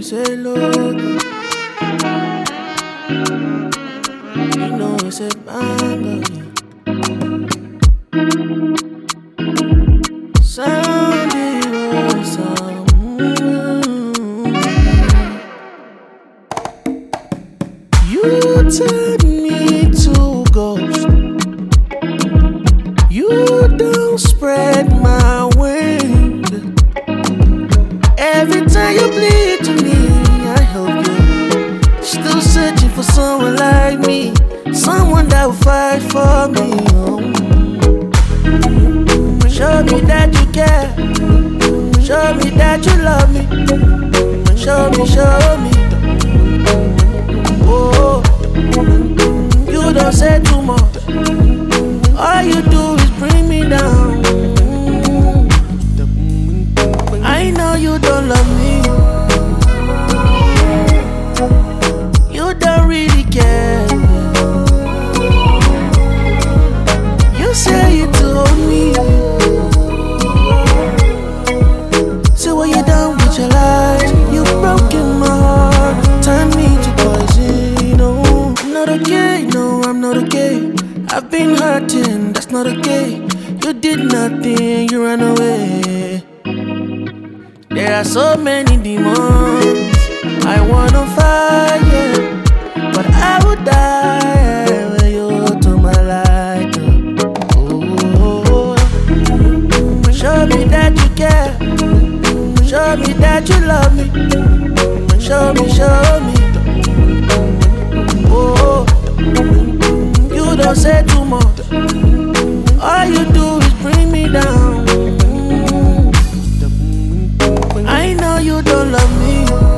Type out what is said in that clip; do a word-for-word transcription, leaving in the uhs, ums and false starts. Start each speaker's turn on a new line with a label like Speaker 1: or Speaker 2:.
Speaker 1: say look. You know it's a banger. Sunday was a moon. You turned me to ghost. You don't spread my wings. Every time you bleed to me, I help you. Still searching for someone like me, someone that will fight for me. Oh. Show me that you care. Show me that you love me. Show me, show me. Oh, you don't say too much. All you do is bring me down. I know you don't love me. You don't really care. You say it to hold me. So when you're done with your life, you've broken my heart, turned me to poison. No, I'm not okay. No, I'm not okay. I've been hurting. That's not okay. You did nothing. You ran away. There are so many demons I wanna fight, yeah. But I would die when you to my light. Oh, show me that you care. Show me that you love me. Show me, show me. Oh, you don't say too much. All you do is bring me down. I know you don't love me.